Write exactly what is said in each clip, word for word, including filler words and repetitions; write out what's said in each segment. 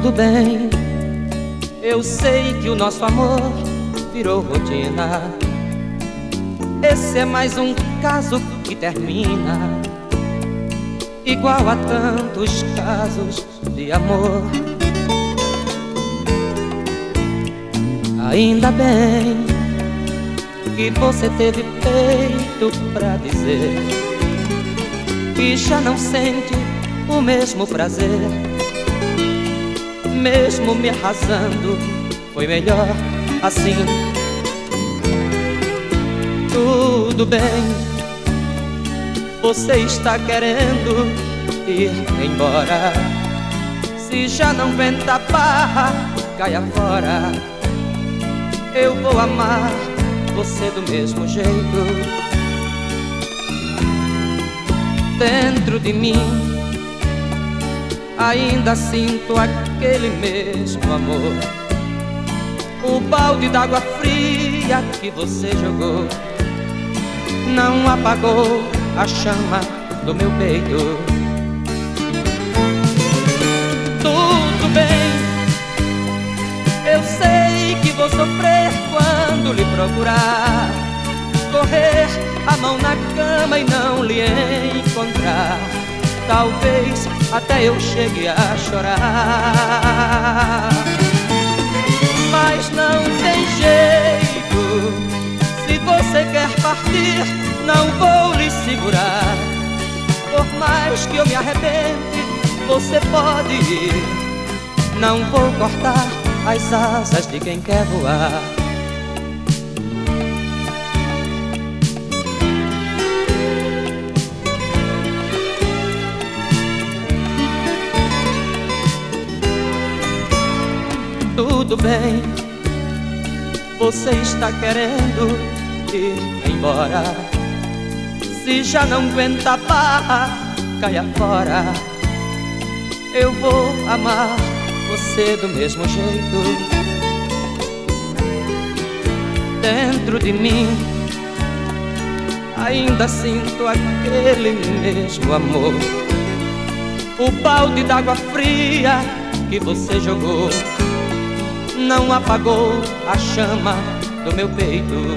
tudo bem. Eu sei que o nosso amor virou rotina. Esse é mais um caso que termina, igual a tantos casos de amor. Ainda bem que você teve peito pra dizer que já não sente o mesmo prazer. Mesmo me arrasando, foi melhor assim. Tudo bem, você está querendo ir embora. Se já não aguenta a barra, caia fora. Eu vou amar você do mesmo jeito. Dentro de mim ainda sinto aquele mesmo amor. O balde d'água fria que você jogou não apagou a chama do meu peito. Tudo bem, eu sei que vou sofrer quando lhe procurar, correr a mão na cama e não lhe encontrar. Talvez até eu chegue a chorar, mas não tem jeito. Se você quer partir, não vou lhe segurar. Por mais que eu me arrepende, você pode ir. Não vou cortar as asas de quem quer voar. Tudo bem, você está querendo ir embora. Se já não aguenta a barra, caia fora. Eu vou amar você do mesmo jeito. Dentro de mim ainda sinto aquele mesmo amor. O balde d'água fria que você jogou não apagou a chama do meu peito.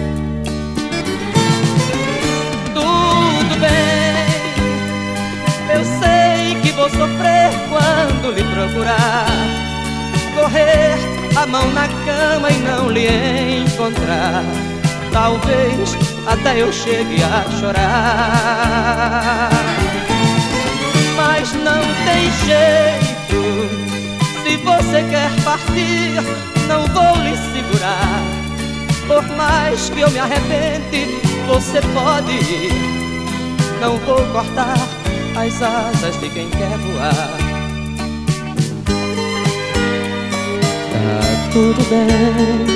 Tudo bem, eu sei que vou sofrer quando lhe procurar, correr a mão na cama e não lhe encontrar. Talvez até eu chegue a chorar, mas não tem jeito. Se você quer partir, não vou lhe segurar. Por mais que eu me arrepende, você pode ir. Não vou cortar as asas de quem quer voar. Tá tudo bem.